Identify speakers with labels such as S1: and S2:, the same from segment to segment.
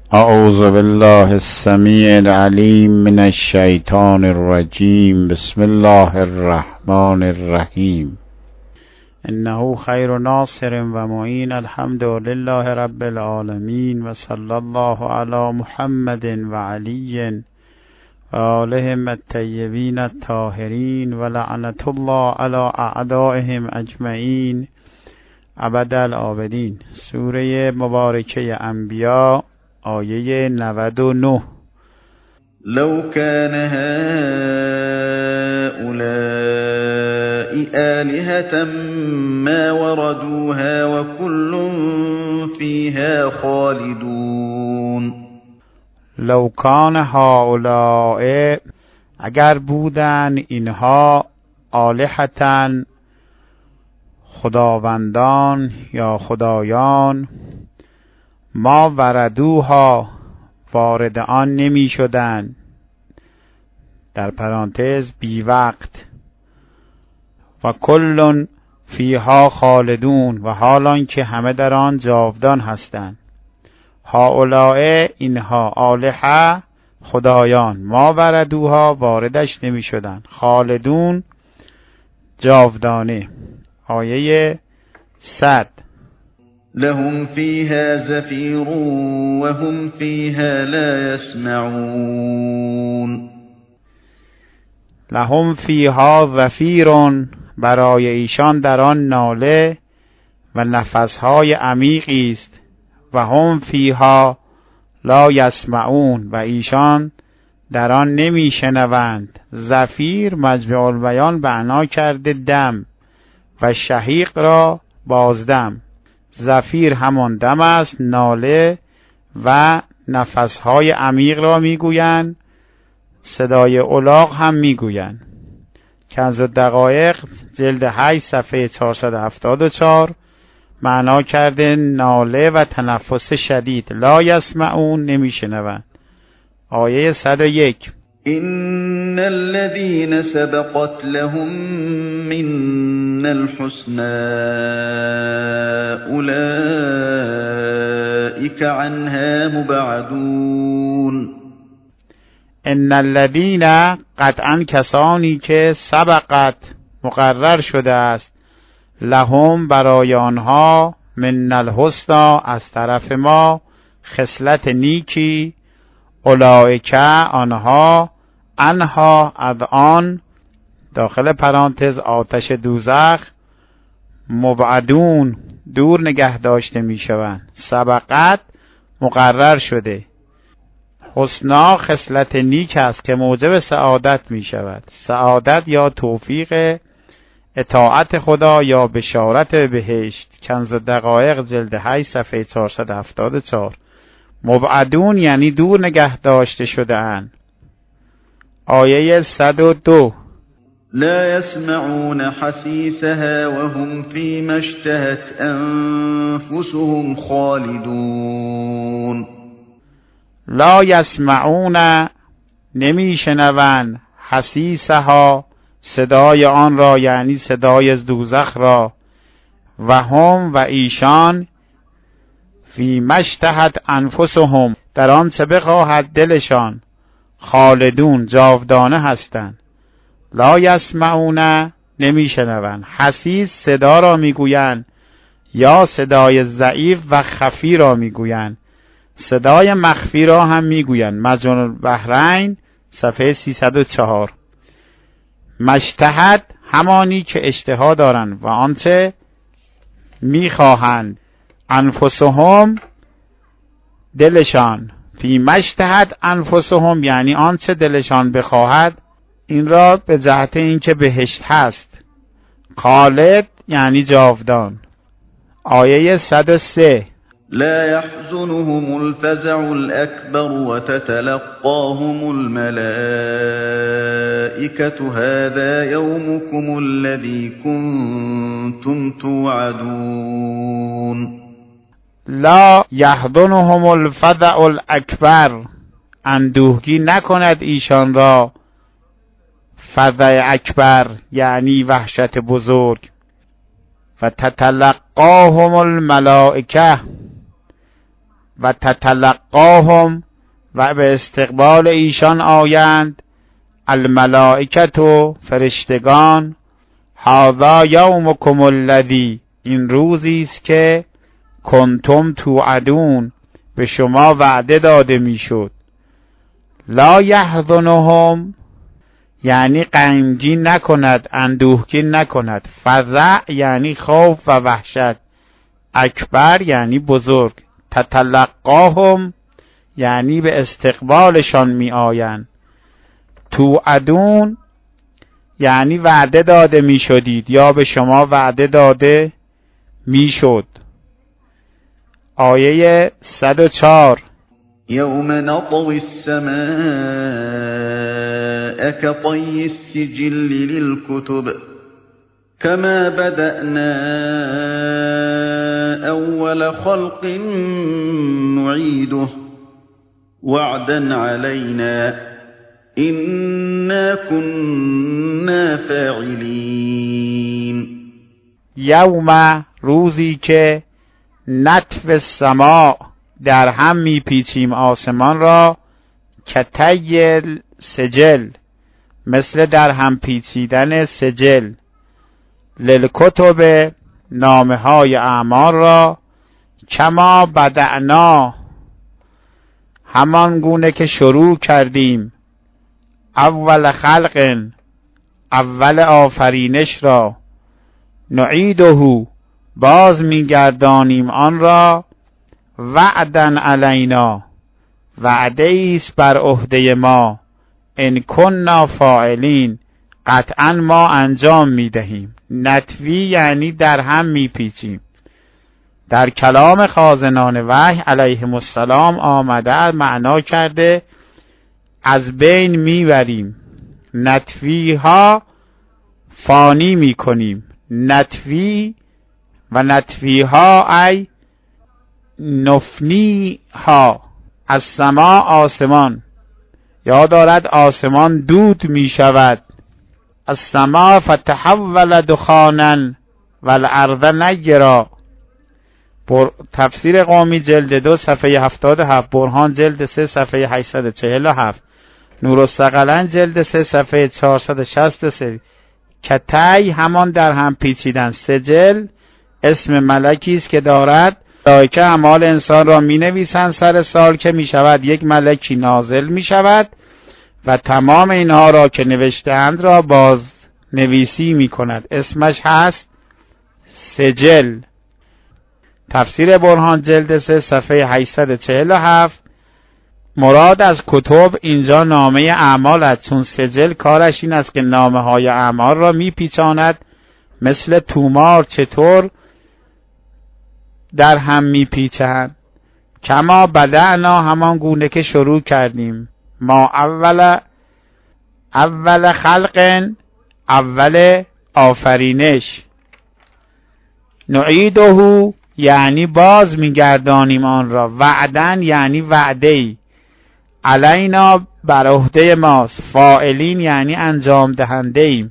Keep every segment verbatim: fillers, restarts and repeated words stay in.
S1: اعوذ بالله السمیع العلیم من الشیطان الرجیم. بسم الله الرحمن الرحیم. انه خیر ناصر و معین. الحمد لله رب العالمین و صلی الله علی محمد و علی و آلهم الطیبین الطاهرین و لعنت الله علی اعدائهم اجمعین ابد الآبدین. سوره مبارکه انبیاء، آیه نود و نه.
S2: لو كان هؤلاء آلهة ما وردوها وكل فيها خالدون.
S1: لو کان هؤلاء، اگر بودن اینها، آلهتن، خداوندان یا خدایان، ما وردوها، وارد آن نمی شدن، در پرانتز بی وقت، و کل فیها خالدون، و حالان که همه در آن جاودان هستند. هؤلاء، اینها، آلهه، خدایان، ما وردوها، واردش نمی شدن، خالدون، جاودانه. آیه صد.
S2: لهم فيها زفير وهم فيها لا يسمعون.
S1: لهم فیها زفیر، برای ایشان در آن ناله و نفسهای عمیقی است. و هم فیها لا یسمعون، و ایشان در آن نمی شنوند. زفیر مجمع البیان معنا کرده دم و شهیق را بازدم. زفیر همان دم است، ناله و نفسهای عمیق را میگویند. صدای الاغ هم میگویند. کنز الدقایق جلد هشت صفحه چهارصد و هفتاد و چهار معنا کرده ناله و تنفس شدید. لا یسمعون، نمیشنوند. آیه صد و یک.
S2: إن الذين سبقت لهم منا الحسنى أولئك عنها مبعدون.
S1: ان الذين، قطعا کسانی که سبقت، مقرر شده است، لهم، برای آنها، من الحسنى، از طرف ما، خصلت نیکی، اولئک، آنها، انها، از آن، داخل پرانتز آتش دوزخ، مبعدون، دور نگه داشته می شوند. سبقت، مقرر شده. حسنا، خصلت نیک است که موجب سعادت می شود. سعادت یا توفیق اطاعت خدا یا بشارت بهشت. کنز الدقایق جلد هشت صفحه چهارصد و هفتاد و چهار. مبعدون یعنی دور نگه داشته شده اند. آیه صد و دو.
S2: لا يسمعون حسيسها وهم فيما اشتهت أنفسهم خالدون.
S1: لا یسمعون، نمیشنوند، حسیسها، صدای آن را، یعنی صدای از دوزخ را، و هم، و ایشان، فی مشتهت انفسهم، در آن چه بخواهد دلشان، خالدون، جاودانه هستند. لا یسمعون، نمیشنوند. حسیس صدا را میگویند یا صدای ضعیف و خفی را میگویند. صدای مخفی را هم میگویند. مجموع البحرین صفحه سیصد و چهار. مشتهد، همانی که اشتها دارند و آنچه میخواهند. انفسهم، دلشان. فی مشتهد انفسهم یعنی آنچه دلشان بخواهد. این را به جهت اینکه بهشت هست. خالد یعنی جاودان. آیه صد و سه.
S2: لا يحزنهم الفزع الأكبر وتتلقاهم الملائكة هذا يومكم الذي كنتم توعدون.
S1: لا یحزنهم الفزع الاکبر، اندوهگی نکند ایشان را فزع اکبر یعنی وحشت بزرگ. و تتلقاهم الملائکه، و تتلقاهم و به استقبال ایشان آیند الملائکت و فرشتگان هذا یومکم الذی این روزی است که کنتم توعدون به شما وعده داده میشد. لا یحزنهم یعنی غمگین نکند، اندوهگین نکند. فزع یعنی خوف و وحشت. اکبر یعنی بزرگ. تتلقاهم یعنی به استقبالشان می آیند. توعدون یعنی وعده داده می شدید یا به شما وعده داده می شد. آیه صد و چهار
S2: یوم نطوی السماء کطی السجل للکتب كما بدأنا أول خلق نعيده وعدا علينا إنا كنا فاعلين.
S1: یوم روزی که نطو السماء در هم میپیچیم آسمان را، کطی سجل مثل در هم پیچیدن سجل، للکتب نامه های اعمال را، کما بدعنا همان گونه که شروع کردیم، اول خلق اول آفرینش را، نعیده باز میگردانیم آن را، وعدا علینا وعده است بر عهده ما، ان کننا فاعلین قطعا ما انجام میدهیم. نطوی یعنی در هم میپیچیم. در کلام خازنان وحی علیهم السلام آمده معنا کرده از بین میبریم. نطوی ها فانی میکنیم. نطوی و نطوی ها ای نفنی ها. از سما آسمان، یا دارد آسمان دود میشود. از سما فتحول دخانا والارض نجرا. تفسیر قومی جلد دو صفحه هفتاد و هفت، برهان جلد سه صفحه هشتصد و چهل و هفت، نورالثقلین جلد سه صفحه چهارصد و شصت و سه. کتی همان در هم پیچیدن. سجل اسم ملکی است که دارد ملائکه اعمال انسان را می نویسند. سر سال که می شود یک ملکی نازل می شود و تمام اینها را که نوشته‌اند را باز نویسی می کند. اسمش هست سجل. تفسیر برهان جلد سه صفحه هشتصد و چهل و هفت. مراد از کتب اینجا نامه اعمال است، چون سجل کارش این است که نامه های اعمال را می پیچاند. مثل تومار چطور در هم می پیچند. کما بدعنا همان گونه که شروع کردیم. ما اول اول خلق اول آفرینش. نعیده یعنی باز میگردانیم آن را. وعدن یعنی وعده‌ای. علینا بر عهده ماست. فاعلین یعنی انجام دهنده ایم.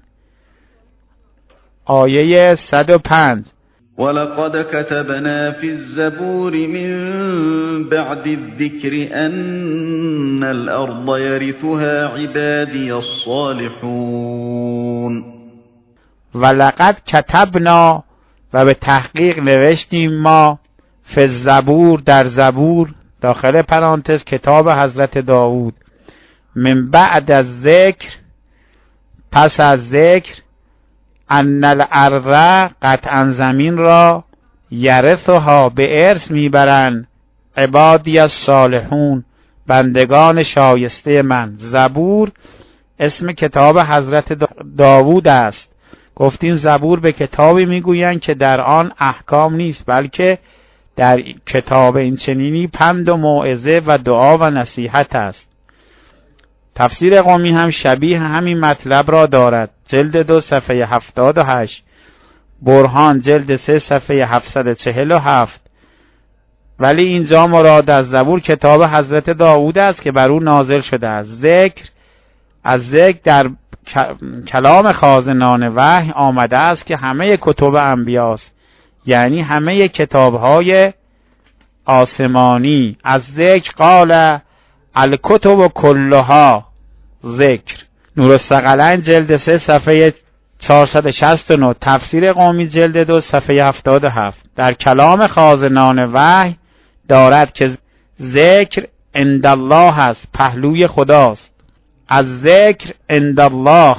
S1: آیه صد و پنج
S2: ولقد كتبنا في الزبور من بعد الذكر أن الأرض يرثها عبادي الصالحون.
S1: ولقد کتبنا و به تحقیق نوشتیم ما، فی الزبور در زبور، داخل پرانتز کتاب حضرت داود، من بعد از ذکر پس از ذکر، ان الارض قطعا زمین را، یرثها به ارث میبرن، عبادی الصالحون بندگان شایسته من. زبور اسم کتاب حضرت داوود است. گفتین زبور به کتابی میگویند که در آن احکام نیست، بلکه در کتاب این چنینی پند و موعظه و دعا و نصیحت است. تفسیر قومی هم شبیه همین مطلب را دارد. جلد دو صفحه هفتاد و هشت، برهان جلد سه صفحه هفتصد و چهل و هفت. ولی اینجا مراد از زبور کتاب حضرت داوود است که بر او نازل شده است. ذکر از ذکر در کلام خازنان وحی آمده است که همه کتب انبیاست، یعنی همه کتاب‌های آسمانی. از ذکر قال الکتب کلها ذکر. نورالثقلین جلد سه صفحه چهارصد و شصت و نه، تفسیر قمی جلد دو صفحه هفتاد و هفت. در کلام خازنان وحی دارد که ذکر عندالله است، پهلوی خداست. از ذکر عندالله.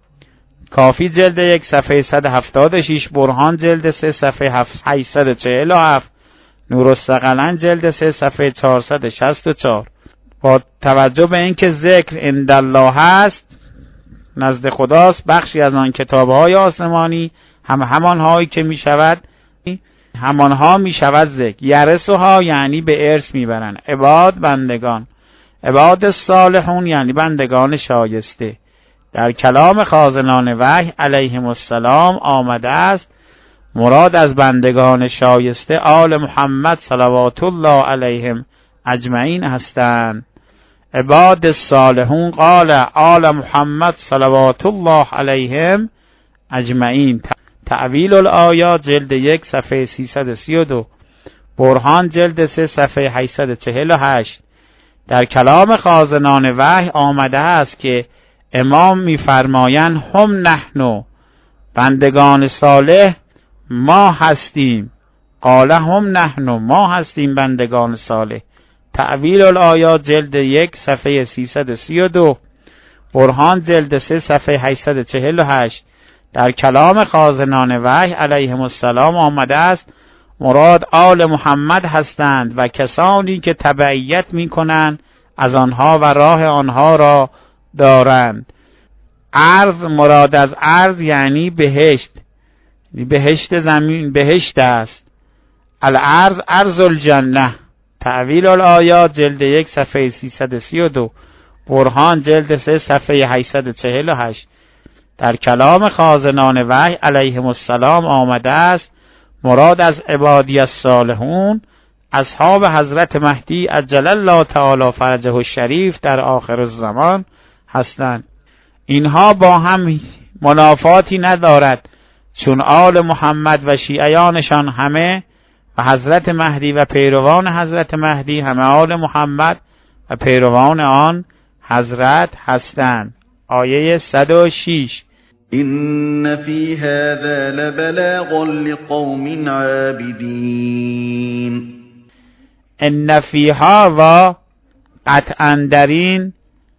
S1: کافی جلد یک صفحه صد و هفتاد و شش، برهان جلد سه صفحه هشتصد و چهل و هفت، نورالثقلین جلد سه صفحه چهارصد و شصت و چهار. با توجه به اینکه ذکر عندالله است، نزد خداست، بخشی از آن کتاب‌های آسمانی هم همانهایی که می شود همانها می شود ذکر. یرثها یعنی به ارث می برن. عباد بندگان. عباد الصالحون یعنی بندگان شایسته. در کلام خازنان وحی علیهم السلام آمده است مراد از بندگان شایسته آل محمد صلوات الله علیهم اجمعین هستند. عباد الصالحون قال آل محمد صلوات الله علیهم اجمعین. تعویل الآیات جلد یک صفحه سیصد و سی و دو، برهان جلد سه صفحه هشتصد و چهل و هشت. در کلام خازنان وحی آمده است که امام می‌فرمایند هم نحن، بندگان صالح ما هستیم. قال هم نحن، ما هستیم بندگان صالح. تعویل الآیات جلد یک صفحه سیصد و سی و دو، برهان جلد سه صفحه هشتصد و چهل و هشت. در کلام خازنان وحی علیهم السلام آمده است مراد آل محمد هستند و کسانی که تبعیت می کنند از آنها و راه آنها را دارند. ارض، مراد از ارض یعنی بهشت، بهشت زمین، بهشت است. الارض ارض الجنه. تعویل الآیات جلد یک صفحه سیصد و سی و دو، برهان جلد سه صفحه هشتصد و چهل و هشت. در کلام خازنان وحی علیهم السلام آمده است مراد از عبادی الصالحون اصحاب حضرت مهدی عجل الله تعالی فرجه الشریف در آخر الزمان هستند. اینها با هم منافاتی ندارد، چون آل محمد و شیعیانشان همه و حضرت مهدی و پیروان حضرت مهدی همه آل محمد و پیروان آن حضرت هستند. آیه صد و شش.
S2: این فی هذا لبلاغا لقوم عابدین.
S1: ان فی هذا قطعا در این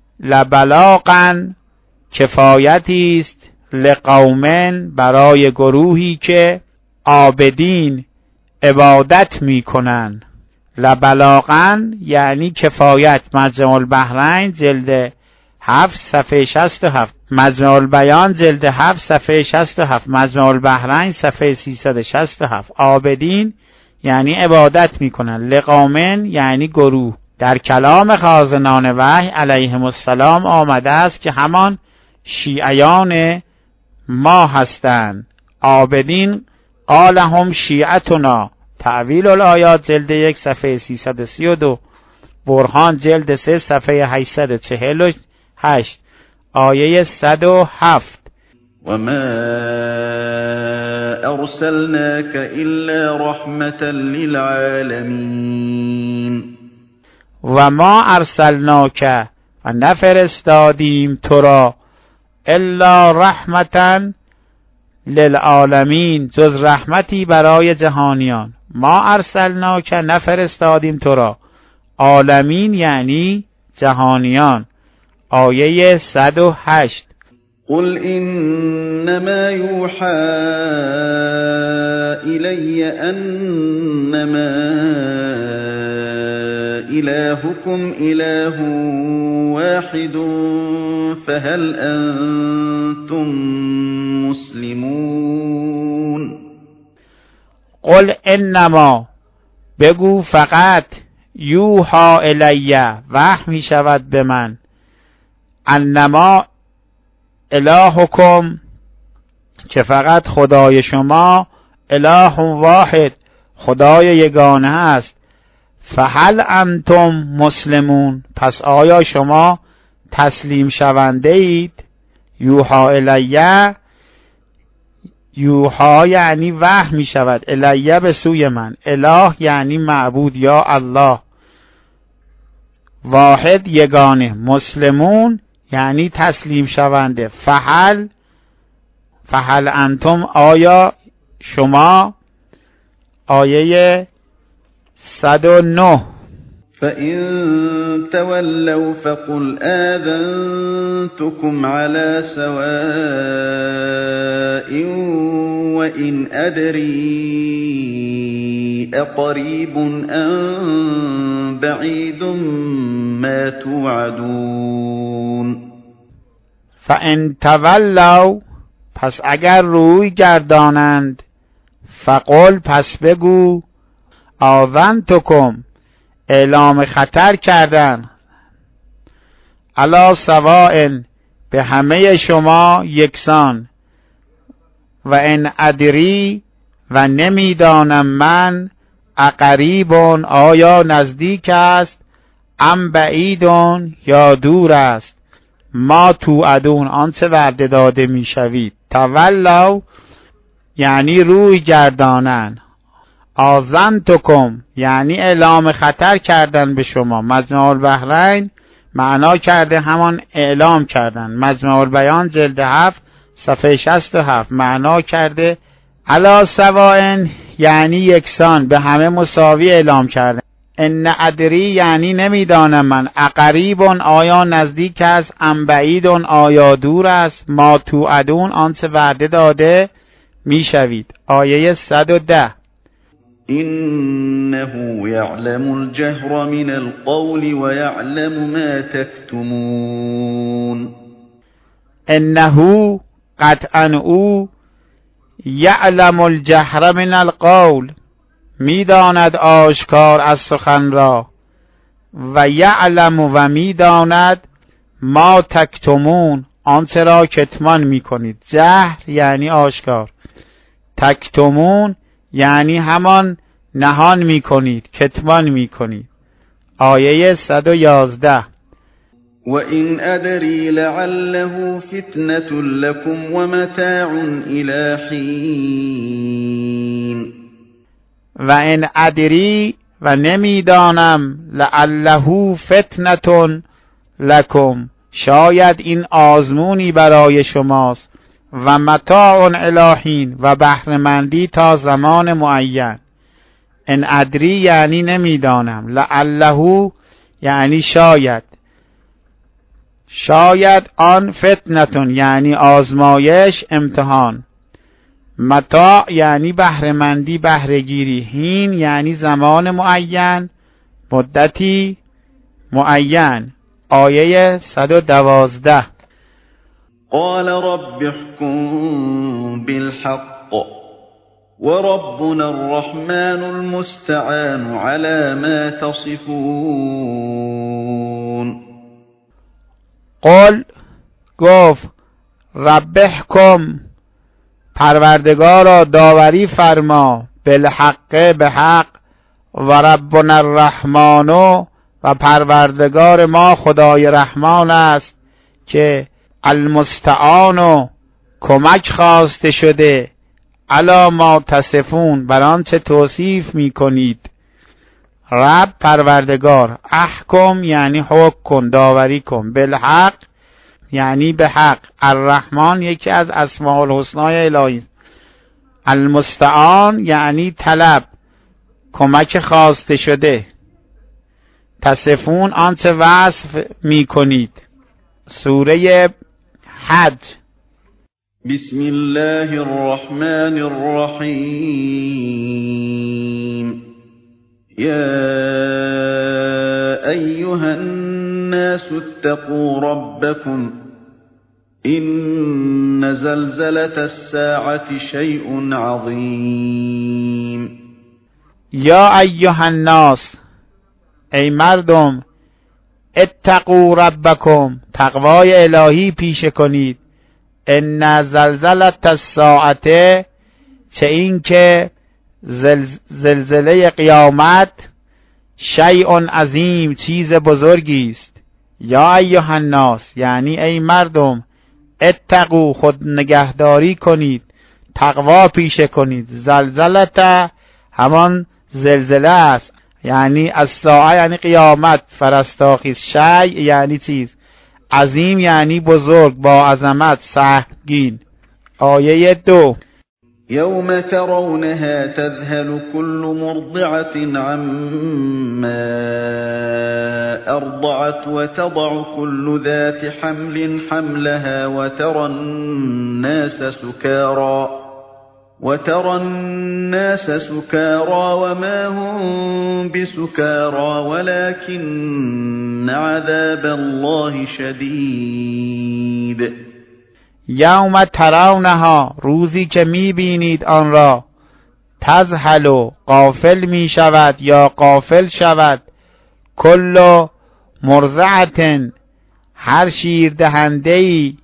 S1: لبلاغا کفایتی است لقوم برای گروهی که عابدین عبادت می کنند. لبلاغا یعنی کفایت. مجمع البحرین جلد هفت صفحه شصت و هفت، مجمع البیان جلد هفت صفحه شصت و هفت، مجمع البحرین صفحه سیصد و شصت و هفت. عابدین یعنی عبادت می کنند. لقومن یعنی گروه. در کلام خازنان وحی علیهم السلام آمده است که همان شیعیان ما هستند. عابدین قال هم شیعتنا. تعویل الآیات جلد یک صفحه سیصد و سی و دو، برهان جلد سه صفحه هشتصد و چهل و هشت. آیه صد و هفت.
S2: و ما ارسلناک الا رحمة للعالمین.
S1: و ما ارسلناک، و نفرستادیم تو را، الا رحمة للعالمین، جز رحمتی برای جهانیان. ما ارسلناک، نفرستادیم تو را، عالمین یعنی جهانیان. آیه صد و هشت.
S2: قل انما یوحى الی انما الهکم اله واحد فهل انتم مسلمون.
S1: قل انما، بگو فقط، یوحى الی، وحی می شود به من، انما الهکم، که فقط خدای شما، اله واحد، خدای یگانه است. فهل انتم مسلمون، پس آیا شما تسلیم شونده اید؟ یوحى الی یوحا یعنی وحی می شود، الیه به سوی من. اله یعنی معبود یا الله، واحد یگانه. مسلمون یعنی تسلیم شونده. فحل فحل انتم آیا شما. آیه صد و نه.
S2: فَإِن تَوَلَّوْا فَقُلْ آذَنتُكُمْ عَلَى سَوَاءٍ وَإِنْ أَدْرِي أَقَرِيبٌ أَمْ بَعِيدٌ مَا تُوعَدُونَ.
S1: فَإِن تَوَلَّوْا پس اگر روی گردانند، فقل پس بگو، آذنتکم اعلام خطر کردن، علی سواء به همه شما یکسان، و ان ادری و نمیدانم من، اقریبون آیا نزدیک است، ام بعیدون یا دور است، ما توعدون آنچه وعده داده میشوید. تولوا یعنی روی گردانن، آذنتکم یعنی اعلام خطر کردن به شما. مجمع البحرین معنا کرده همان اعلام کردن. مجمع البیان جلد هفت صفحه شصت و هفت معنا کرده علی سواء یعنی یکسان، به همه مساوی اعلام کردن. ان ادری یعنی نمیدانم من، اقریبون آیا نزدیک است، ام بعیدون آیا دور است، ما توعدون آنچه وعده داده میشوید. آیه صد و ده.
S2: إنه يعلم الجهر من القول ويعلم ما تكتمون.
S1: انه قطعا او، یعلم الجهر من القول میداند آشکار از سخن را، و یعلم و میداند ما تکتمون آنچه را کتمان میکنید. جهر یعنی آشکار، تکتمون یعنی همان نهان میکنید، کتمان میکنید. آیه صد و یازده.
S2: وَإِنْ أَدْرِي لَعَلَّهُ فِتْنَةٌ لَكُمْ وَمَتَاعٌ إِلَى حِينٍ.
S1: و ان ادری و نمیدانم، لعله فتنة لکم شاید این آزمونی برای شماست، و متاع الی حین و بهره‌مندی تا زمان معین. ان ادری یعنی نمیدانم، لعله یعنی شاید، شاید آن فتنتون یعنی آزمایش، امتحان. متاع یعنی بهره‌مندی، بهره‌گیری. حین یعنی زمان معین، مدتی معین. آیه صد و دوازده.
S2: قال رب احكم بالحق وربنا الرحمن المستعان على ما تصفون.
S1: قل گفت، رب احکم پروردگارا داوری فرما، بالحق به حق، و ربنا الرحمن و پروردگار ما خدای رحمان است که المستعان کمک خواسته شده، علی ما تصفون بر آنچه توصیف می کنید. رب پروردگار، احکم یعنی حکم کن، داوری کن، بالحق یعنی به حق. الرحمن یکی از اسماء الحسنای الهی است. المستعان یعنی طلب، کمک خواسته شده. تصفون آنچه وصف می کنید. سوره حج.
S2: بسم الله الرحمن الرحیم. یا ایها الناس اتقوا ربکم این زلزلة الساعة شیء عظیم.
S1: یا ایها الناس ای مردم، اتقوا ربکم تقوای الهی پیشه کنید. ان زلزلة الساعة چه این که زلزله قیامت، شیء عظیم چیز بزرگی است. یا ایها الناس یعنی ای مردم، اتقوا خود نگهداری کنید، تقوا پیشه کنید. زلزلت همان زلزله است، یعنی از ساعه یعنی قیامت، فرستاخیز. شیء یعنی چیز، عظیم یعنی بزرگ، با عظمت، سهمگین. آیه دو:
S2: یوم ترونها تذهل كل مرضعة عما أرضعت وتضع كل ذات حمل حملها وترى الناس سكارى وترى الناس سكارى وما هم بسكارى ولكن عذاب الله شدید.
S1: یوم ترونها، روزی که میبینید آن را، تذهل، غافل میشود یا غافل شود، کل مرضعة، هر شیر دهنده‌ای،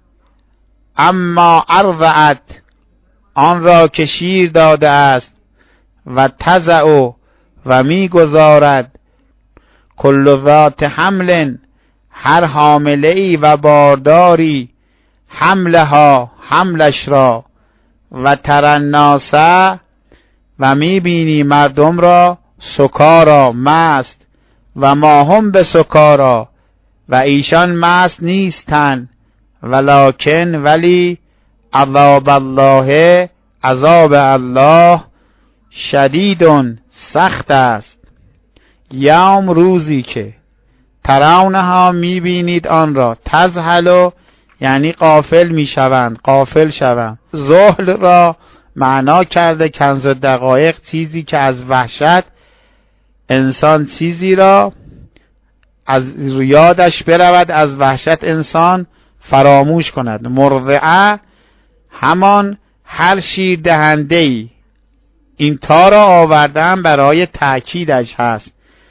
S1: اما ارضعت، آن را که شیر داده است، و تضع، و میگذارد، کل ذات حمل، هر حامله‌ای و بارداری، حملها، حملش را، و تری الناس، و میبینی مردم را، سکارا، مست، و ما هم به سکارا، و ایشان مست نیستند، ولکن، ولی، عذاب الله، عذاب الله، شدیدون، سخت است. یوم، روزی که، ترونها، میبینید آن را، تذهل یعنی غافل میشوند، غافل شوند. ذهل را معنا کرده کنز الدقایق، چیزی که از وحشت انسان چیزی را از یادش برود، از وحشت انسان فراموش کند. مرضعه همان هر شیر دهنده‌ای. این تا را آوردن برای تأکیدش هست.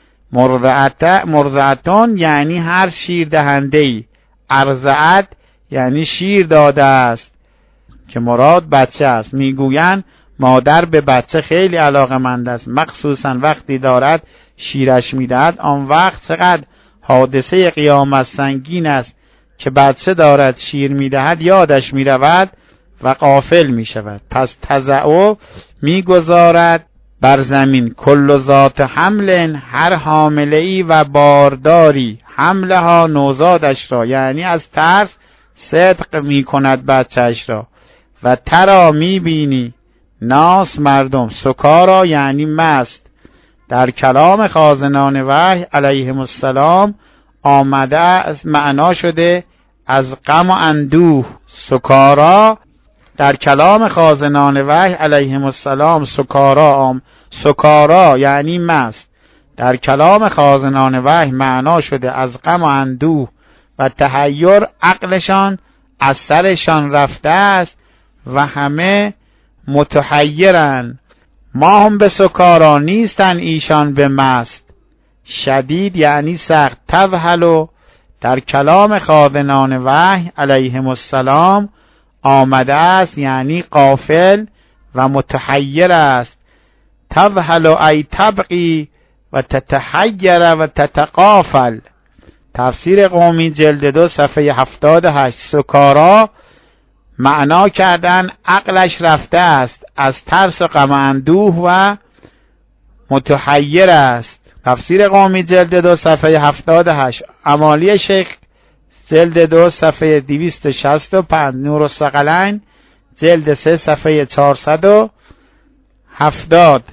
S1: مرضعت مرضعتون یعنی هر شیر دهنده‌ای. ارضعت یعنی شیر داده است، که مراد بچه است. میگویند مادر به بچه خیلی علاقه‌مند است، مخصوصا وقتی دارد شیرش میدهد. آن وقت چقدر حادثه قیامت سنگین است که بچه دارد شیر میدهد، یادش میرود و غافل میشود. پس تضع، میگذارد بر زمین، کل ذات حمل، هر حامله‌ای و بارداری، حملها، نوزادش را، یعنی از ترس صدق میکند بچهش را. و ترا، میبینی، ناس، مردم، سکارا یعنی مست. در کلام خازنان وحی علیهم السلام آمده از معنا شده از غم و اندوه. سکارا در کلام خازنان وحی علیهم السلام سکارا آم سکارا یعنی مست. در کلام خازنان وحی معنا شده از غم و اندوه و تحیر، عقلشان از سرشان رفته است و همه متحیرن. ما هم به سکارا، نیستن ایشان به مست. شدید یعنی سخت. تذهل در کلام خازنان وحی علیهم السلام آمده است یعنی غافل و متحیر است. تذهل ای تبقی و تتحیر و تتغافل. تفسیر قومی جلد دو صفحه هفتاد و هشت. سکارا معنا کردن عقلش رفته است، از ترس و غم و اندوه و متحیر است. تفسیر قومی جلد دو صفحه هفتاد و هشت. امالی شیخ جلد دو صفحه دویست و شصت و پنج. نور الثقلین جلد سه صفحه چهارصد و هفتاد.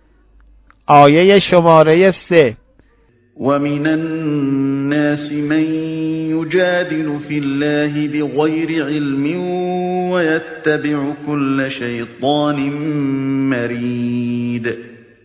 S1: آیه شماره سه.
S2: وَمِنَ النَّاسِ مَن يُجَادِلُ فِي اللَّهِ بِغَيْرِ عِلْمٍ وَيَتَّبِعُ كُلَّ شَيْطَانٍ مَرِیدٍ.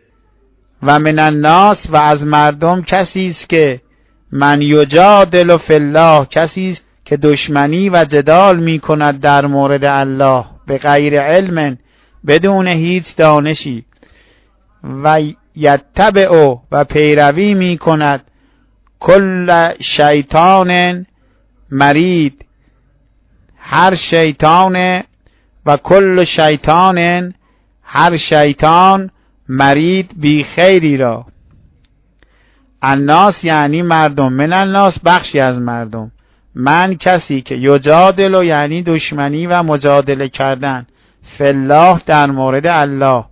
S1: و من الناس، و از مردم کسی است که من یجادل فی الله، کسی است که دشمنی و جدال می کند در مورد الله، به غیر علم، بدون هیچ دانشی، و یتبع، و پیروی می کند، کل شیطان مرید، هر شیطان، و کل شیطان، هر شیطان، مرید بی خیری را. الناس یعنی مردم، من الناس بخشی از مردم، من کسی که یجادل یعنی دشمنی و مجادله کردن، فالله در مورد الله،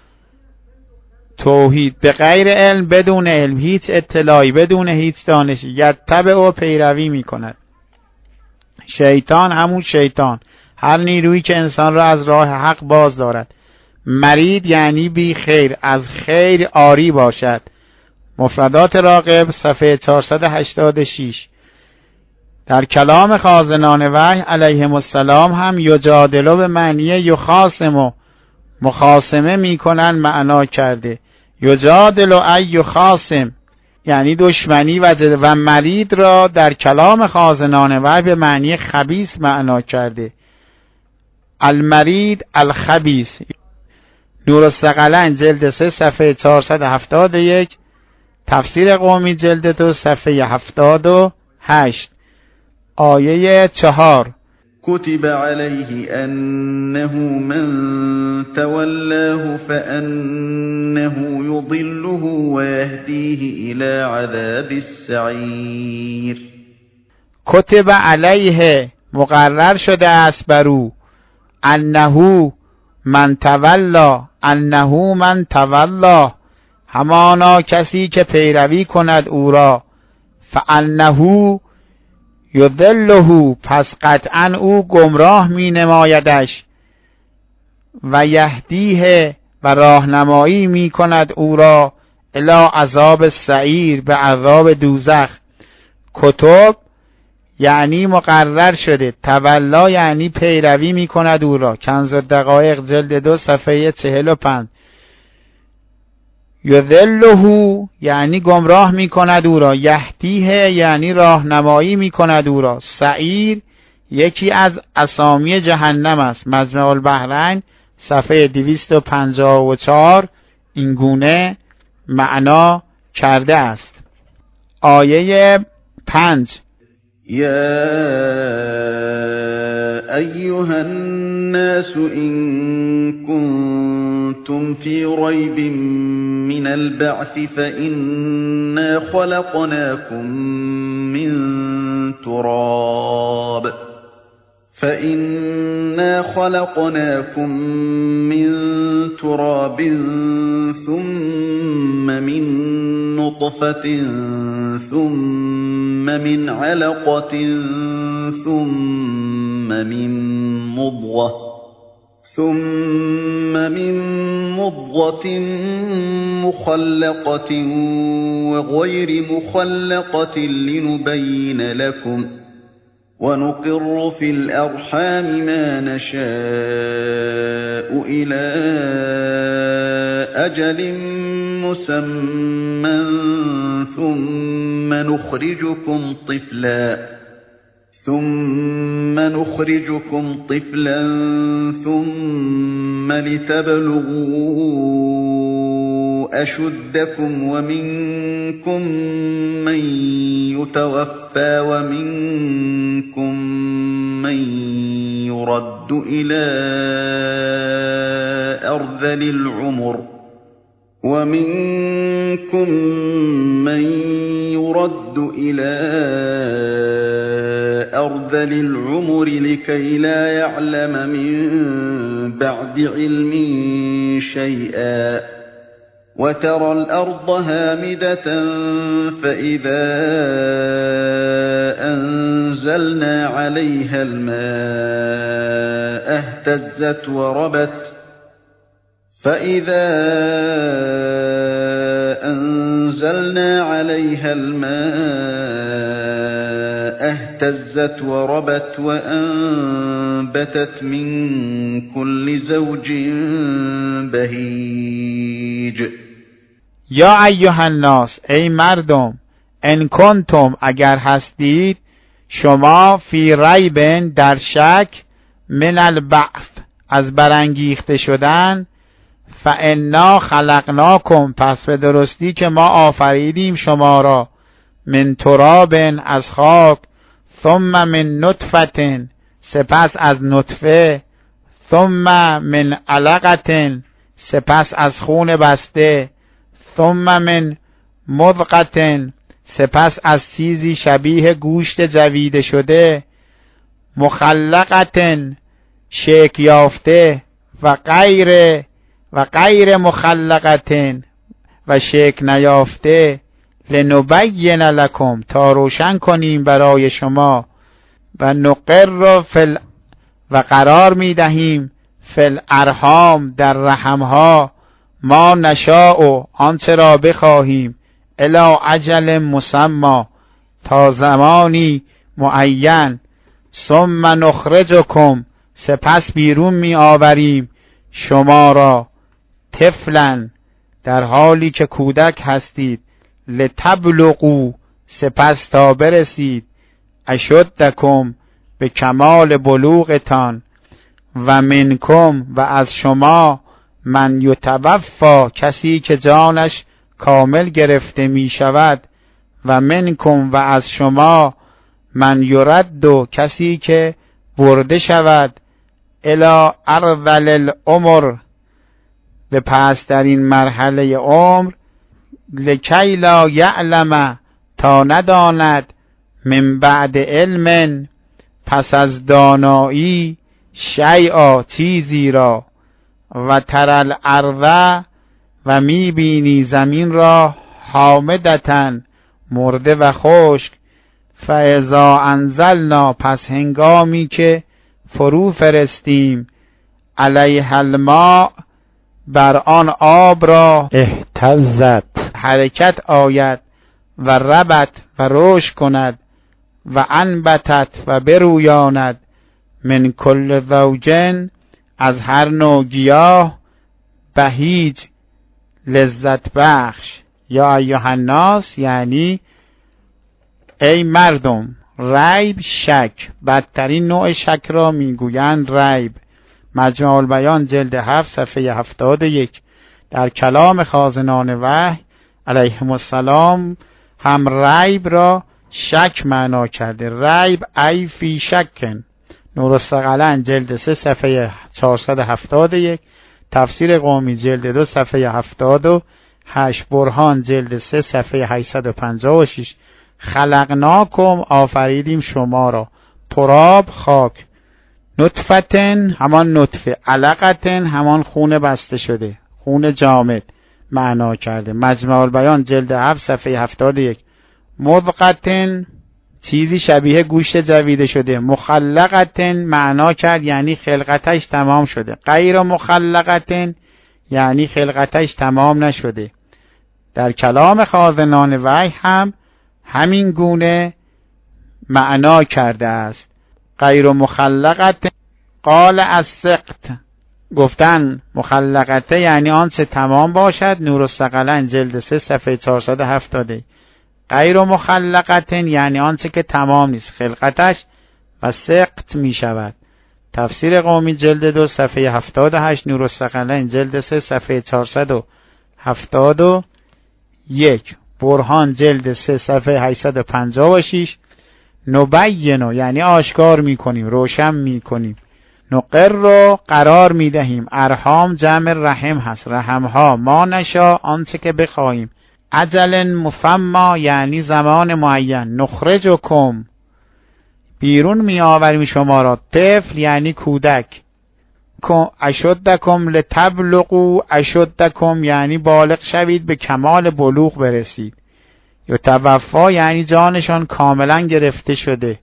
S1: توحید، به غیر علم، بدون علم، هیچ اطلاعی، بدون هیچ دانشی، یتبع او پیروی می کند. شیطان همون شیطان، هر نیرویی که انسان را از راه حق باز دارد. مرید یعنی بی خیر، از خیر عاری باشد. مفردات راغب صفحه چهارصد و هشتاد و شش. در کلام خازنان وحی علیهم السلام هم یجادلو به معنی یخاصم و مخاصمه میکنن معنا کرده. یجادلو ای یخاصم یعنی دشمنی و, و مرید را در کلام خازنان وحی به معنی خبیث معنا کرده. المرید الخبیث. نور الثقلین جلد سه صفحه چهارصد و هفتاد و یک. تفسیر قومی جلد دو صفحه هفتاد و هشت. آیه چهار.
S2: کتب علیه انه من تولاه فانه یضله و یهدیه الى عذاب السعیر.
S1: کتب علیه مقرر شده است بر او، انه من تولا، انه من تولا همانا کسی که پیروی کند او را، فانه یضله پس قطعا او گمراه می نمایدش، و یهدیه و راهنمایی می کند او را، الی عذاب السعیر به عذاب دوزخ. کتب یعنی مقرر شده، تولا یعنی پیروی می کند او را. کنز الدقایق جلد دو صفحه چهل و پنج. یضله یعنی گمراه می کند او را، یهدیه یعنی راهنمایی می کند او را. سعیر یکی از اسامی جهنم است. مجمع البحرین صفحه دویست و پنجاه و چهار این گونه معنا کرده است. آیه پنج.
S2: یا ایها الناس ان کنتم فی ریب من البعث فإنا خلقناكم من تراب فإنا خلقناكم من تراب ثم من نطفة ثم من علقة ثم من مضغة ثم من مضغة مخلقة وغير مخلقة لنبين لكم ونقر في الأرحام ما نشاء إلى أجل مسمى ثم نخرجكم طفلا ثم نخرجكم طفلا ثم لتبلغوا أشدكم ومنكم من يتوفى ومنكم من يرد إلى أرذل العمر ومنكم من يرد إلى أرذل العمر لكي لا يعلم من بعد علم شيئا وترى الأرض هامدة فإذا أنزلنا عليها الماء اهتزت وربت فإذا أنزلنا عليها الماء اهتزت وربت وأنبتت من كل زوج بهيج.
S1: یا ایها الناس ای مردم، ان کنتم اگر هستید شما، فی ریب در شک، من البعث از برانگیخته شدن، فانا خلقناکم پس به درستی که ما آفریدیم شما را، من تراب از خاک، ثم من نطفه سپس از نطفه، ثم من علقه سپس از خون بسته، ثم من مضغه سپس از چیزی شبیه گوشت جویده شده، مخلقه شکل یافته، و غیر و غیر مخلقتن و شکل نیافته لنبین لکم تا روشن کنیم برای شما و نقر فل و قرار می دهیم فل ارحام در رحمها ما نشاء و آنچه را بخواهیم الی اجل مسمى تا زمانی معین ثم نخرجکم سپس بیرون می آوریم شما را طفلا در حالی که کودک هستید لتبلغوا سپس تا برسید اشدکم به کمال بلوغتان و منکم و از شما من یتوفا کسی که جانش کامل گرفته می شود و منکم و از شما من یرد و کسی که برده شود الی ارذل العمر به پس در این مرحله عمر لکی لا یعلم تا نداند من بعد علم پس از دانایی شیئا چیزی را و ترل الارض و میبینی زمین را حامدتن مرده و خشک فاذا انزلنا پس هنگامی که فرو فرستیم علیها الماء بر آن آب را اهتزت حرکت آید و ربت و رشد کند و انبتت و برویاند من کل زوجن از هر نوع گیاه بهیج لذت بخش یا ایها الناس یعنی ای مردم ریب شک بدترین نوع شک را میگویند ریب. مجمع البیان جلد هفت صفحه هفتاد و یک. در کلام خازنان وحی علیهم السلام هم ریب را شک معنا کرده. ریب ای فی شکن. نورالثقلین جلد سه صفحه چهارصد و هفتاد و یک. تفسیر قومی جلد دو صفحه هفتاد و هشت. برهان جلد سه صفحه هشتصد و پنجاه و شش. خلقناکم آفریدیم شما را تراب خاک نطفتن همان نطفه علقتن همان خون بسته شده خون جامد معنا کرده. مجمع البیان جلد هفت صفحه هفتاد و یک. مضغتن چیزی شبیه گوشت جویده شده. مخلقتن معنا کرد یعنی خلقتش تمام شده. غیر مخلقتن یعنی خلقتش تمام نشده. در کلام خازنان وحی هم همین گونه معنا کرده است. غیر مخلقت قال از سقط گفتن مخلقته یعنی آنچه تمام باشد. نورالثقلین جلد سه صفحه چهارصد و هفتاد. غیر مخلقت یعنی آنچه که تمام نیست خلقتش و سقط می شود. تفسیر قومی جلد دو صفحه هفتاد و هشت. نورالثقلین جلد سه صفحه چهارصد و هفتاد و یک. برهان جلد سه صفحه هشتصد و پنجاه و شش. نبینو یعنی آشکار میکنیم روشن میکنیم. نقر رو قرار میدهیم. ارحام جمع رحم هست. رحمها ما نشا آنچه که بخواهیم. اجل مسمى یعنی زمان معین. نخرجکم بیرون میآوریم شما را. طفل یعنی کودک. اشدکم لتبلغوا اشدکم یعنی بالغ شوید به کمال بلوغ برسید. یتوفا یعنی جانشان کاملا گرفته شده.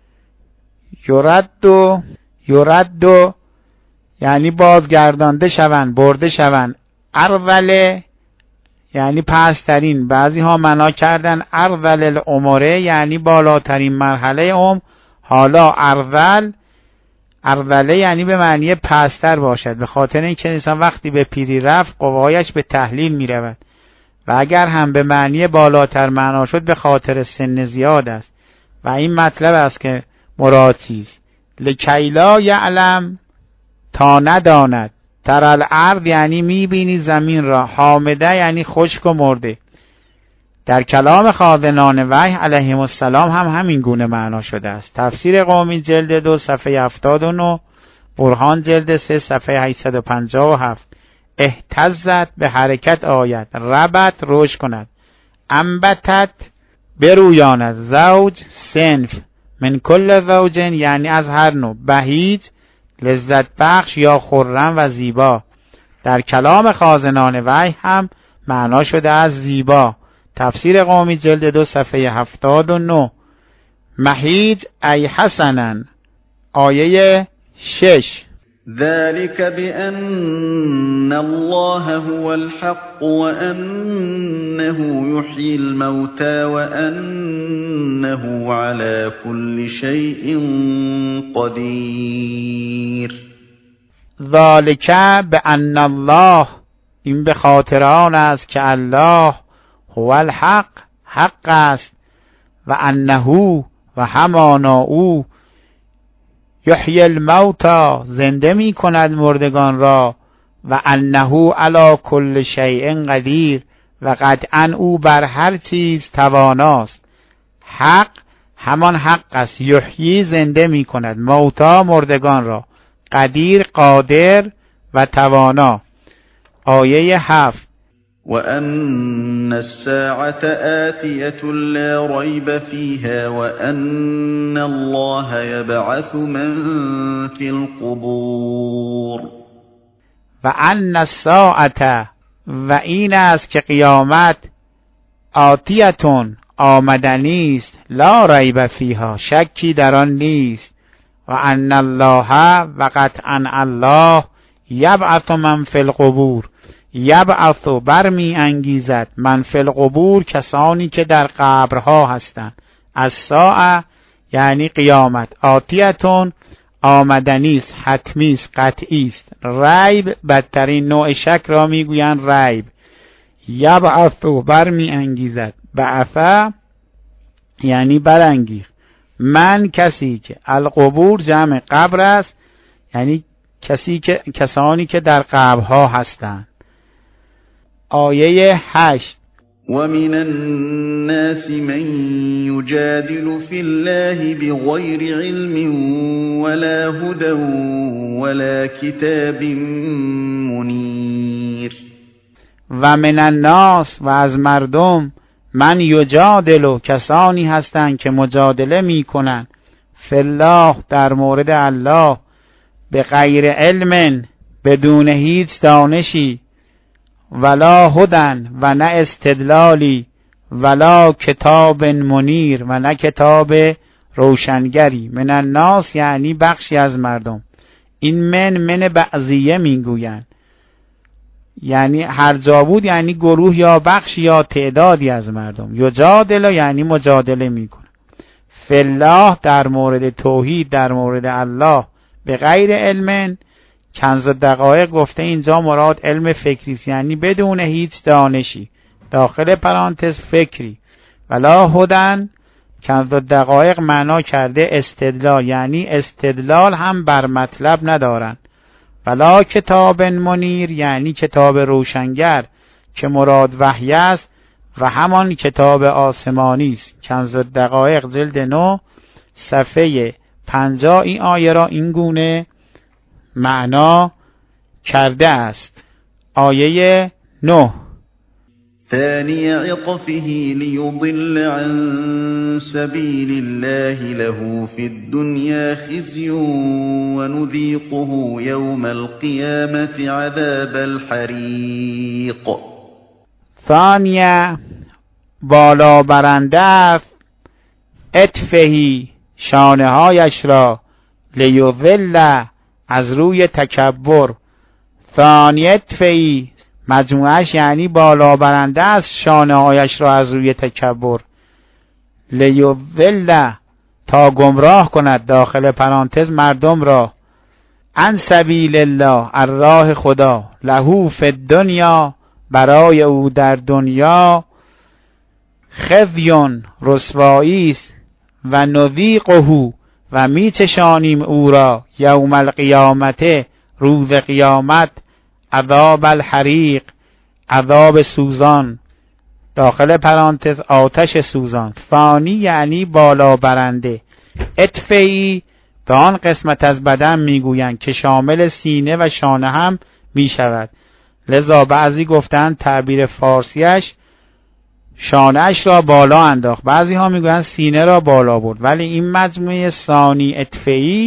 S1: یرد و یرد و یعنی بازگردانده شوند برده شوند. ارذل یعنی پسترین. بعضی ها معنا کردن ارذل العمره یعنی بالاترین مرحله عمر. حالا ارذل ارذله یعنی به معنی پستر باشد به خاطر اینکه انسان وقتی به پیری رفت قوایش به تحلیل می رود و اگر هم به معنی بالاتر معنا شد به خاطر سن زیاد است و این مطلب است که مراد چیست. لکی لا یعلم تا نداند. ترل ارض یعنی می بینی زمین را. حامده یعنی خشک و مرده. در کلام خازنان وحی علیهم السلام هم همین گونه معنا شده است. تفسیر قومی جلد دو صفحه هفتاد و نه. برهان جلد سه صفحه هشتصد و پنجاه و هفت. اهتزت به حرکت آید. ربت رشد کند. انبتت برویاند. زوج صنف من کل زوجن یعنی از هر نوع. بهیج لذت بخش یا خرم و زیبا. در کلام خازنان وحی هم معنا شده از زیبا. تفسیر قومی جلد دو صفحه هفتاد و نه. محیج ای حسنا، آیه شش.
S2: ذلك بأن الله هو الحق وأنه يحيي الموتى وأنه على كل شيء قدير.
S1: ذلك بأن الله، این به خاطر آن است که الله هو الحق، حق است، و انه، و همانا او، یحیی الموتى، زنده می کند مردگان را، و انه علی کل شیء قدیر، و قطعا او بر هر چیز تواناست. حق همان حق است، یحیی زنده می کند، موتی مردگان را، قدیر قادر و توانا. آیه هفت.
S2: وأن الساعة آتية لا ريب فيها وأن الله يبعث من في القبور.
S1: و ان الساعة، و این است که قیامت، آتیتون، آمدنی است، لا ریب فیها، شکی در آن نیست، و ان الله، و قطعا الله، یبعث من فی القبور، یبعث برمی انگیزد، من فی القبور، کسانی که در قبرها هستند. از ساعه یعنی قیامت، آتیتون آمدنی است، حتمی است، قطعی است. ریب بدترین نوع شک را میگویند ریب. یبعث برمی انگیزد، بعث یعنی برانگیخت. من کسی که، القبور جمع قبر است، یعنی کسی که، کسانی که در قبرها هستند. آیه هشت.
S2: ومن الناس من يجادل في الله بغير علم ولا هدى ولا کتاب منیر.
S1: و من الناس، و از مردم، من یجادل، کسانی هستند که مجادله می کنند، فی الله، در مورد الله، به غیر علم، بدون هیچ دانشی، ولا هدن، و نه استدلالی، ولا کتاب منیر، و نه کتاب روشنگری. من الناس یعنی بخشی از مردم. این من من بعضیه میگویند، یعنی هر جا بود یعنی گروه یا بخشی یا تعدادی از مردم. یجادل یعنی مجادله میکنه. فی الله، در مورد توحید، در مورد الله، به غیر علم، کنز دقایق گفته اینجا مراد علم فکری، یعنی بدون هیچ دانشی، داخل پرانتز فکری. ولا هدن، کنز دقایق معنا کرده استدلال، یعنی استدلال هم بر مطلب ندارن. ولا کتاب منیر، یعنی کتاب روشنگر که مراد وحی است و همان کتاب آسمانی است. کنز دقایق جلد نه صفحه پنجاه این آیه را این گونه معنا کرده است. آیه نه.
S2: ثانی عطفه لیضل عن سبیل الله له فی الدنیا خزی ونذیقه یوم القیامة عذاب الحریق.
S1: ثانیه بالا برنده است، عطفهی شانه هایش را، لیضل از روی تکبر. ثانی عطفهی مجموعش یعنی بالا برنده است شانه هایش را از روی تکبر. لیضل تا گمراه کند، داخل پرانتز مردم را، عن سبیل الله از راه خدا، له فی الدنیا برای او در دنیا، خزی رسوایی است، و نذیقه و میچشانیم او را، یوم القیامت روز قیامت، عذاب الحریق عذاب سوزان، داخل پرانتز آتش سوزان. ثانی یعنی بالا برنده. عطفه‌ای به آن قسمت از بدن میگویند که شامل سینه و شانه هم میشود، لذا بعضی گفتند تعبیر فارسیش شانه‌اش را بالا انداخت، بعضی ها میگویند سینه را بالا برد، ولی این مجموعه ثانی عطفه‌ای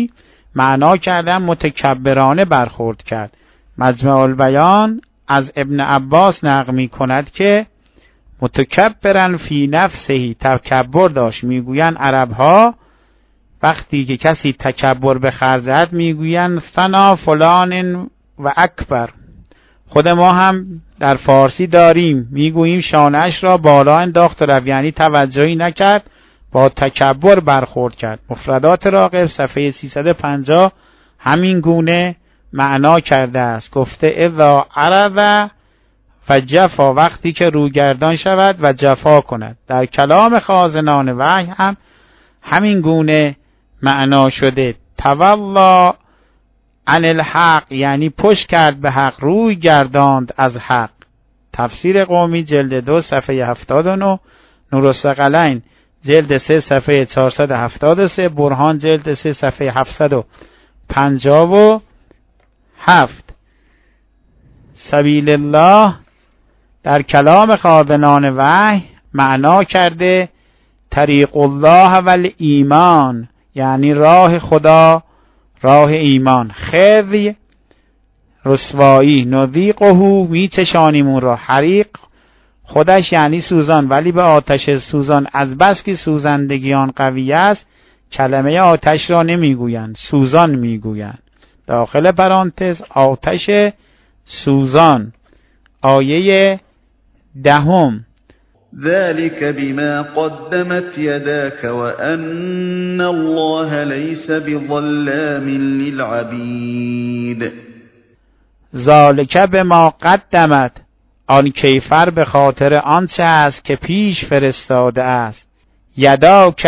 S1: معنا کردن متکبرانه برخورد کرد. مجمع البیان از ابن عباس نقل می کند که متکبرن فی نفسه، تکبر داشت. میگویند عرب ها وقتی که کسی تکبر به خرج زد میگویند ثنا فلان و اکبر. خود ما هم در فارسی داریم، میگوییم شانه‌اش را بالا انداخت و رفت، یعنی توجهی نکرد، با تکبر برخورد کرد. مفردات راغب صفحه سیصد و پنجاه همین گونه معنا کرده است. گفته اذا عرض و جفا، وقتی که روگردان شود و جفا کند. در کلام خازنان وحی هم همین گونه معنا شده. تولا عن الحق، یعنی پشت کرد به حق، روی گرداند از حق. تفسیر قومی جلد دو صفحه هفتاد و نه، نورالثقلین جلد سه صفحه چهارصد و هفتاد و سه، برهان جلد سه صفحه هفتصد و پنجاه و هفت. سبیل الله در کلام خازنان وحی معنا کرده طریق الله و ایمان، یعنی راه خدا، راه ایمان. خذی رسوایی، نذیقه میچشانیم اون را. حریق خودش یعنی سوزان، ولی به آتش سوزان از بس که سوزندگی آن قوی است کلمه آتش را نمیگویند، سوزان میگویند. داخل پرانتز آتش سوزان. آیه دهم
S2: ذلك بما قدمت يداك وأن الله ليس بظلام للعبید.
S1: ذالک بما قدمت، آن کیفر به خاطر آنچه است که پیش فرستاده است. یداک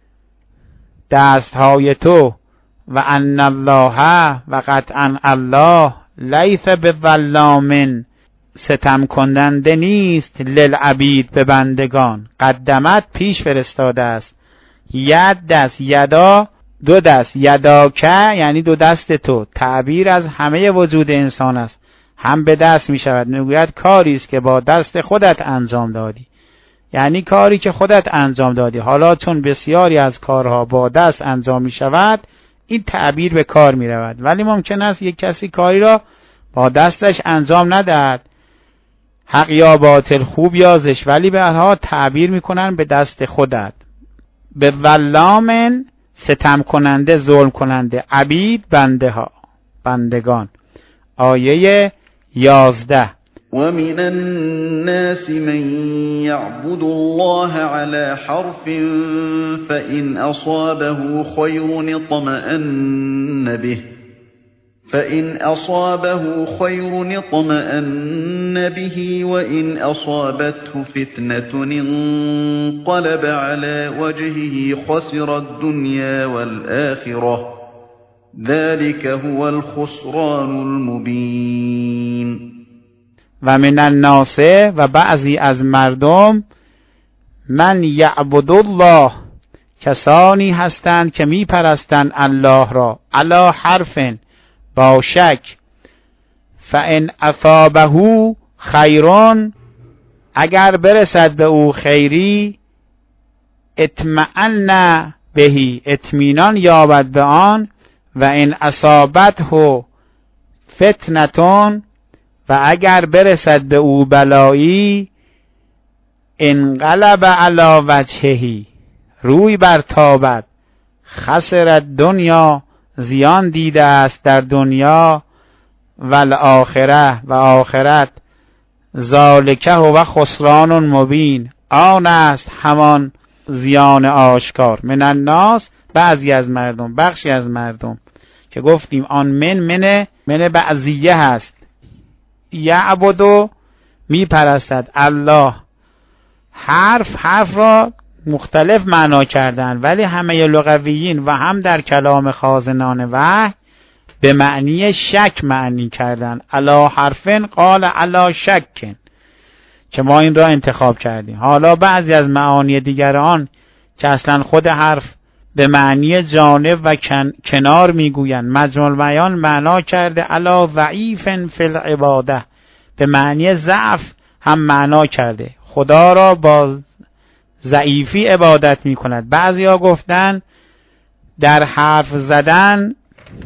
S1: دستهای تو، و ان الله و قطعا الله لیس بظلام ستم کننده نیست للعبید به بندگان. قدمت پیش فرستاده است. ید دست، یدا دو دست، یداکه یعنی دو دست تو. تعبیر از همه وجود انسان است، هم به دست می شود. میگوید کاری است که با دست خودت انجام دادی، یعنی کاری که خودت انجام دادی. حالا چون بسیاری از کارها با دست انجام می شود این تعبیر به کار می رود، ولی ممکن است یک کسی کاری را با دستش انجام ندهد، حق یا باطل، خوب یا زشت، ولی به هر حال تعبیر میکنن به دست خودت. به ظلام ستم کننده، ظلم کننده. عبید بنده ها، بندگان. آیه یازده
S2: ومن الناس من يعبد الله على حرف فإن أصابه خير اطمأن به فإن أصابه خير اطمأن به وإن أصابته فتنة انقلب على وجهه خسر الدنيا والآخرة ذلك هو الخسران المبين.
S1: و من الناس، و بعضی از مردم، من یعبد الله، کسانی هستند که می پرستند الله را، علی حرفن، با شک. فان اصابه خیرون، اگر برسد به او خیری، اطمئن بهی، اطمینان یابد به آن. و ان اصابته فتنتون، و اگر برسد به او بلایی، انقلب علی وجهه، روی برتابد. خسرت دنیا، زیان دیده است در دنیا، و الاخره، و آخرت. ذالک هو خسران مبین، آن است همان زیان آشکار. من الناس، بعضی از مردم، بخشی از مردم که گفتیم آن من من من بعضیه هست. یعبدو می پرستد الله. حرف حرف را مختلف معنا کردن، ولی همه لغویین و هم در کلام خازنان وحی به معنی شک معنی کردن. علا حرفن قال علا شکن، که ما این را انتخاب کردیم. حالا بعضی از معانی دیگر آن که اصلا خود حرف به معنی جانب و کن، کنار میگویند. مجمع البیان معنا کرده علا ضعیفن فی العباده، به معنی ضعف هم معنا کرده، خدا را با ضعیفی عبادت می کند. بعضی ها گفتن در حرف زدن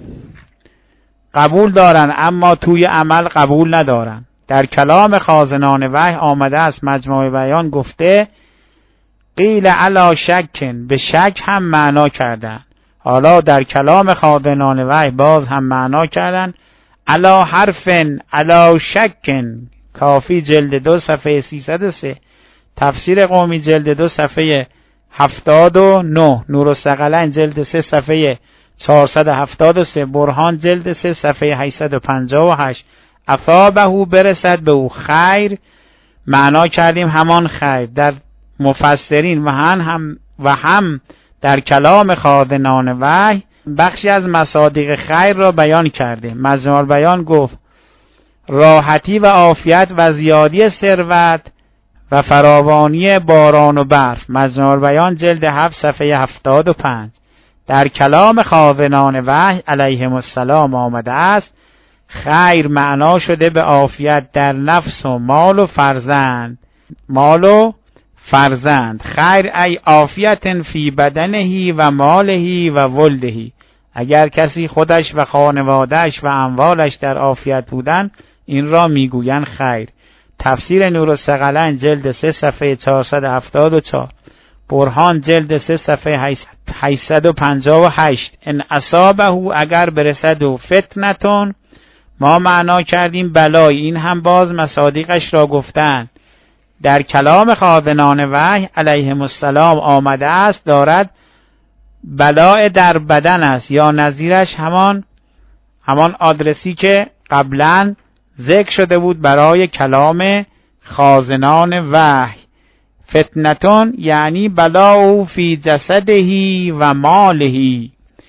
S1: قبول دارن اما توی عمل قبول ندارن. در کلام خازنان وحی آمده است، مجموع بیان گفته قیل علی شکن، به شک هم معنا کردن. حالا در کلام خازنان وحی باز هم معنا کردن علی حرفن علی شکن. کافی جلد دو صفحه سیصد و سه، تفسیر قومی جلد دو صفحه هفتاد و نه، نورالثقلین جلد سه صفحه چهارصد و هفتاد و سه، برهان جلد سه صفحه هشتصد و پنجاه و هشت. اثابه برسد به او خیر، معنا کردیم همان خیر. در مفسرین و هم و هم در کلام خازنان وحی بخشی از مصادیق خیر را بیان کرده. مجموع بیان گفت راحتی و عافیت و زیادی ثروت و فراوانی باران و برف. مجموع بیان جلد هفت صفحه هفتاد و پنج. در کلام خازنان وحی علیهم السلام آمده است خیر معنا شده به عافیت در نفس و مال و فرزند. مال و فرزند. خیر ای عافیت فی بدنه و ماله و ولده. اگر کسی خودش و خانوادهش و اموالش در عافیت بودن این را میگویند خیر. تفسیر نورالثقلین جلد سه صفحه چهارصد و هفتاد و چهار، برهان جلد سه صفحه هشتصد و پنجاه و هشت. ان اصابه اگر برسد و فتنتون، ما معنا کردیم بلای. این هم باز مصادیقش را گفتند. در کلام خازنان وحی علیهم السلام آمده است دارد بلاء در بدن است، یا نظیرش همان همان آدرسی که قبلا ذکر شده بود برای کلام خازنان وحی. فتنتون یعنی بلاء فی جسده و ماله.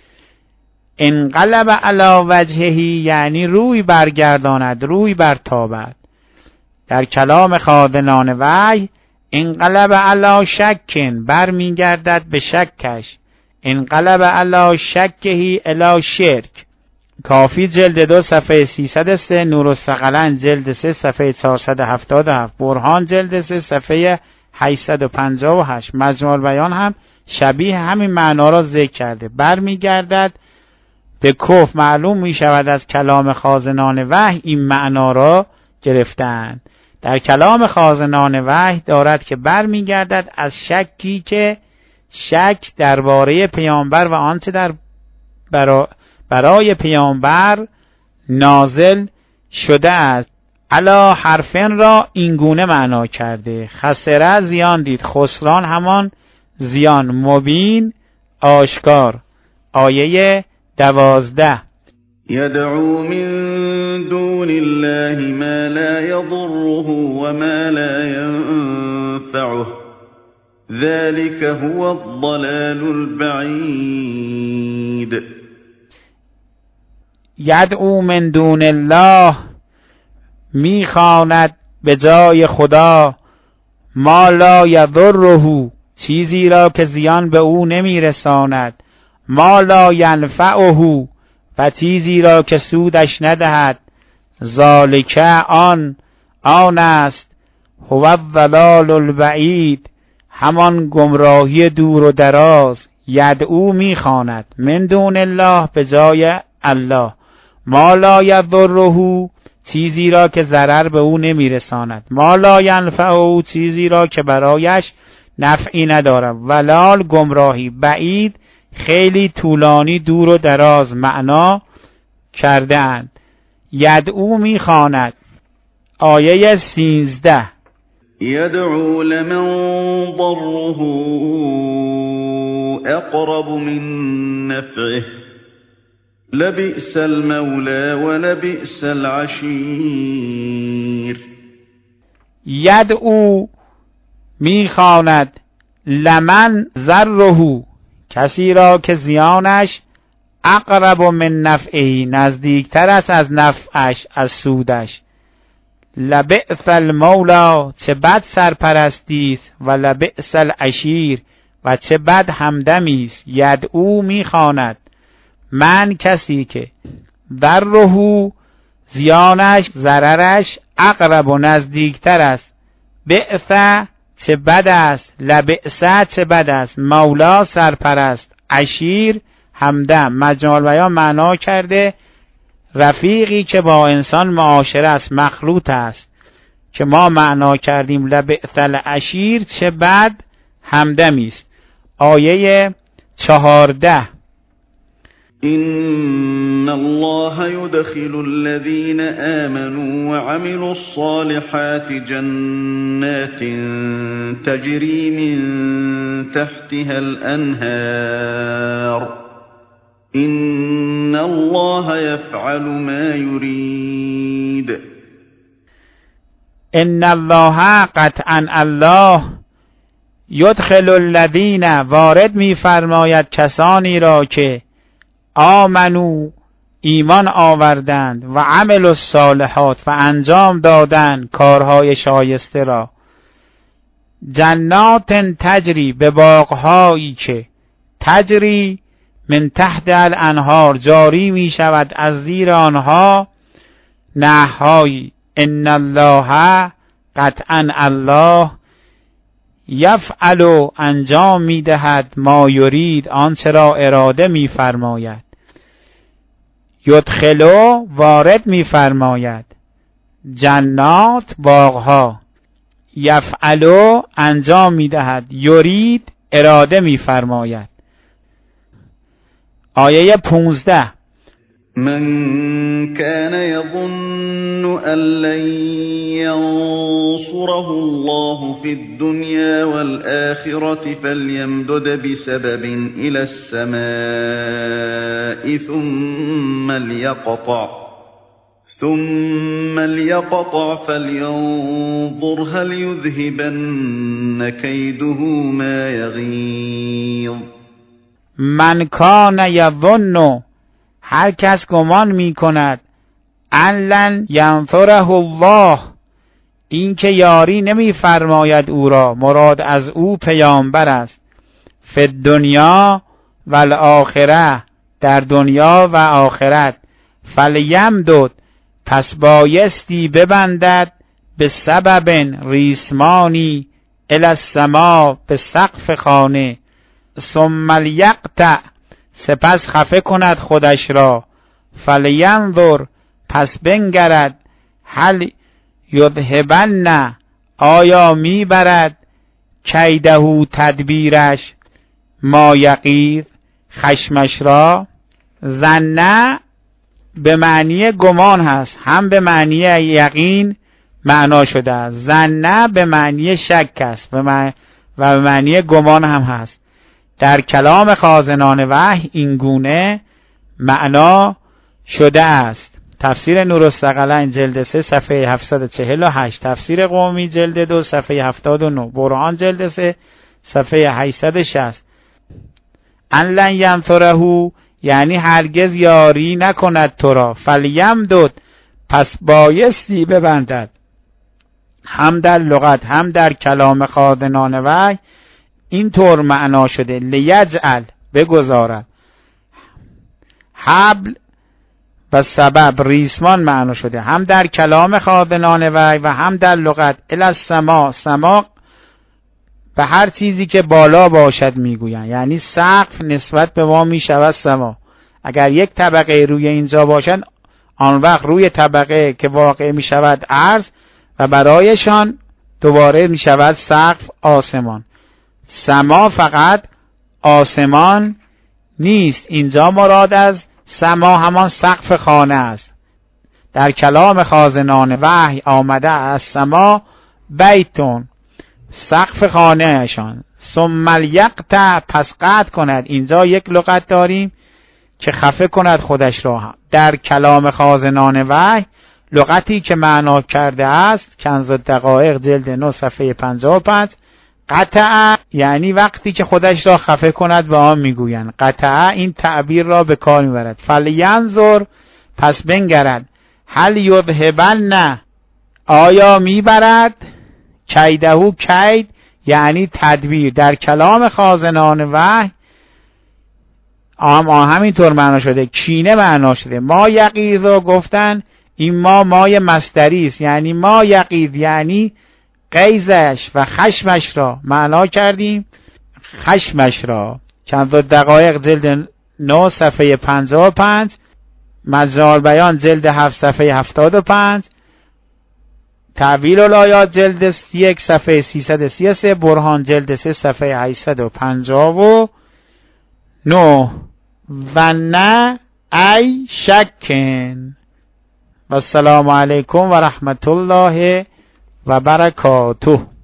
S1: انقلب علی وجهه یعنی روی برگرداند، روی برتابد. در کلام خازنان وحی انقلب علی شکن، برمیگردد به شکش. انقلب علی شکه الی شرک. کافی جلد دو صفحه سیصد و سه، نورالثقلین جلد سه صفحه چهارصد و هفتاد و هفت، برهان جلد سه صفحه هشتصد و پنجاه و هشت. مجموع بیان هم شبیه همین معنا را ذکر کرده. برمیگردد به کفر. معلوم می شود از کلام خازنان وحی این معنا را گرفتند. در کلام خازنان وحی دارد که برمیگردد از شکی که شک درباره پیامبر و آنچه در برا برای پیامبر نازل شده است. علا حرفن را اینگونه معنا کرده خسره زیان دید. خسران همان زیان، مبین آشکار. آیه دوازده.
S2: يدعو من دون الله ما لا يضره وما لا ينفعه ذلك هو الضلال البعید.
S1: یدعو من دون الله، میخواند به جای خدا، ما لا یضره، چیزی را که زیان به او نمیرساند، ما لا ینفعه، و چیزی را که سودش ندهد. ذالک آن آن است هو الضلال البعید، همان گمراهی دور و دراز. یدعو میخواند من دون الله، به جای الله، ما لا یضره، چیزی را که ضرر به او نمیرساند، ما لا ینفعه، چیزی را که برایش نفعی ندارد. ولال گمراهی، بعید خیلی طولانی، دور و دراز معنا کردند. یدعو میخواند. آیه سیزده.
S2: یدعو لمن ضره اقرب من نفعه لبئس المولى ولبئس العشیر.
S1: یدعو میخواند لمن ضره، کسی را که زیانش اقرب من نفعه، نزدیکتر است از نفعش، از سودش. لبئس المولا، چه بد سرپرستی است، و لبئس العشیر، و چه بد همدمی است. یدعو میخواند من کسی که ضره زیانش، ضررش، اقرب و نزدیکتر است. بئس چه بد است، لبئس چه بد است، مولا سرپرست، عشیر همدم. مجموع بیان معنا کرده رفیقی که با انسان معاشره است، مخلوط است، که ما معنا کردیم لبئس العشیر، چه بعد همدمی است. آیه چهارده:
S2: إن الله يدخل الذين آمنوا وعملوا الصالحات جنات تجري من تحتها الأنهار إن الله يفعل ما يريد.
S1: ان الله قطعا الله یدخل الذین وارد می فرماید کسانی را که آمنو ایمان آوردند و عمل الصالحات و انجام دادند کارهای شایسته را، جنات تجری به باغهایی که تجری من تحت الانهار جاری می شود از زیر آنها نهرهایی. ان الله قطعا الله یفعل انجام می دهد ما یرید آنچه را اراده می فرماید. یدخلو وارد می فرماید، جنات باغها، یفعلو انجام می دهد، یرید اراده می فرماید. آیه پونزده:
S2: من كان يظن أن لن ينصره الله في الدنيا والآخرة فليمدد بسبب إلى السماء ثم ليقطع ثم ليقطع فلينظر هل يذهبن كيده ما يغيظ.
S1: من کان یظن، هر کس گمان می کند، ان لن ینصره الله، این که یاری نمی فرماید او را، مراد از او پیامبر است، فی الدنیا و الاخره، در دنیا و آخرت، فلیمدد، پس بایستی ببندد، به سبب ریسمانی، الی السما، به سقف خانه، ثم لیقطع، سپس خفه کند خودش را، فلینظر، پس بنگرد، هل یذهبن، آیا میبرد، کیده تدبیرش، ما یغیظ، خشمش را. ظن به معنی گمان هست، هم به معنی یقین معنا شده است. ظن به معنی شک است و به معنی گمان هم هست. در کلام خازنان وحی این گونه معنا شده است. تفسیر نورالثقلین جلد سه صفحه هفتصد و چهل و هشت، تفسیر قومی جلد دو صفحه هفتاد و نه، برهان جلد سه صفحه هشتصد و شصت. ان لن ینصره، یعنی هرگز یاری نکند تو را، فلیمدد، پس بایستی ببندد. هم در لغت هم در کلام خازنان وحی این طور معنا شده، لیجعل، بگذارد. حبل و سبب ریسمان معنا شده، هم در کلام خازنان وحی و هم در لغت. الی السما، سما به هر چیزی که بالا باشد میگویند، یعنی سقف نسبت به ما میشود سما. اگر یک طبقه روی اینجا باشد، آن وقت روی طبقه که واقع میشود عرض و برایشان دوباره میشود سقف آسمان. سما فقط آسمان نیست، اینجا مراد از سما همان سقف خانه است. در کلام خازنان وحی آمده از سما بیتون، سقف خانه شان. ثم لیقطع، پس قطع کند. اینجا یک لغت داریم که خفه کند خودش را. هم در کلام خازنان وحی لغتی که معنا کرده است، کنز الدقایق جلد نه صفحه پنجاه و پنج، قطع یعنی وقتی که خودش را خفه کند به آن میگویند. قطع این تعبیر را به کار میبرد. فلینظر، پس بنگرد، هل یذهبن، آیا میبرد، کیده، کید یعنی تدبیر. در کلام خازنان وحی اما همینطور معنا شده، کینه معنا شده. ما یغیظ گفتن این ما مای مصدری است، یعنی ما یغیظ یعنی غیظش و خشمش را معنا کردیم، خشمش را. چند دقایق جلد نه صفحه پنجاه و پنج. مجموع البیان جلد هفت صفحه هفتاد و پنج، تعویل الآیات جلد یک صفحه سیصد و سی و سه، برهان جلد سه صفحه هشتصد و پنجاه و نه. و نه ای شکن. و السلام علیکم و رحمت الله و برکاته.